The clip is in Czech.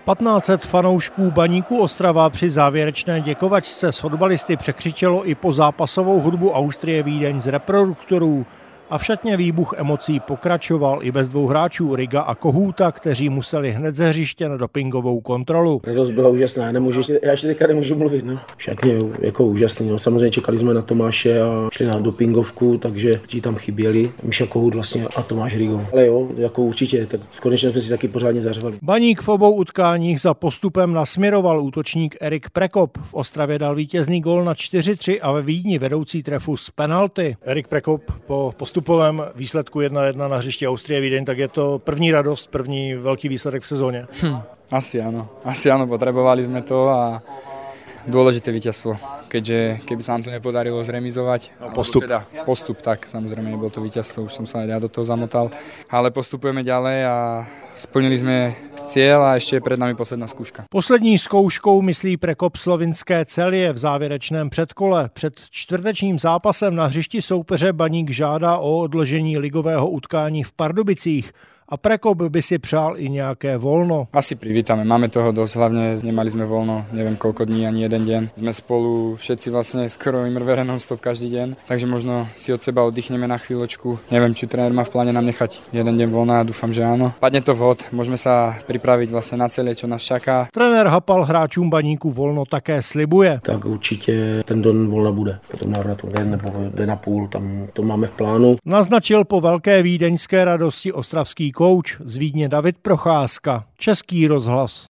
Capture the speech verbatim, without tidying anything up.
patnáct set fanoušků Baníku Ostrava při závěrečné děkovačce s fotbalisty překřičelo i pozápasovou hudbu Austrie Vídeň z reproduktorů. A v šatně výbuch emocí pokračoval i bez dvou hráčů Riga a Kohouta, kteří museli hned ze hřiště na dopingovou kontrolu. Radost byla úžasná, já, nemůžu, já ještě teďka nemůžu mluvit. No. V šatně jako úžasný, no. Samozřejmě čekali jsme na Tomáše a šli na dopingovku, takže ti tam chyběli. Míša Kohout vlastně a Tomáš Rigov. Ale jo, jako určitě, tak konečně jsme si taky pořádně zařvali. Baník v obou utkáních za postupem nasměroval útočník Erik Prekop. V Ostravě dal vítězný gól na čtyři tři a ve Vídni vedoucí trefu z penalty. Erik Prekop po postupovém výsledku jedna jedna na hřišti Austrie Vídeň, tak je to první radost, první velký výsledek v sezóně. Hm, asi áno, asi áno, potrebovali sme to a dôležité víťazstvo, keďže keby sa nám to nepodarilo zremizovať, no, postup. Teda postup, tak samozrejme nebolo to víťazstvo, už som sa ja do toho zamotal, ale postupujeme ďalej a splnili sme cieľ a ještě je před námi posledná zkouška. Poslední zkouškou myslí Prekop slovinské Celje v závěrečném předkole. Před čtvrtečním zápasem na hřišti soupeře Baník žádá o odložení ligového utkání v Pardubicích. A Prekop by si přál i nějaké volno. Asi privítame, máme toho dosť, hlavne nemali sme voľno, neviem koľko dní, ani jeden deň. Sme spolu všetci vlastne skoro imrvere non-stop každý deň, takže možno si od seba oddychneme na chvíľočku. Neviem, či tréner má v pláne nám nechať jeden deň voľna, dúfam, že áno. Padne to vhod, môžeme sa pripraviť vlastne na celé, čo nás čaká. Trenér Hapal hráčům Baníku volno také slibuje. Tak určitě ten den volna bude. Potom návratu den nebo den a půl, tam to máme v plánu. Naznačil po velké vídeňské radosti ostravský kouč z Vídně David Procházka. Český rozhlas.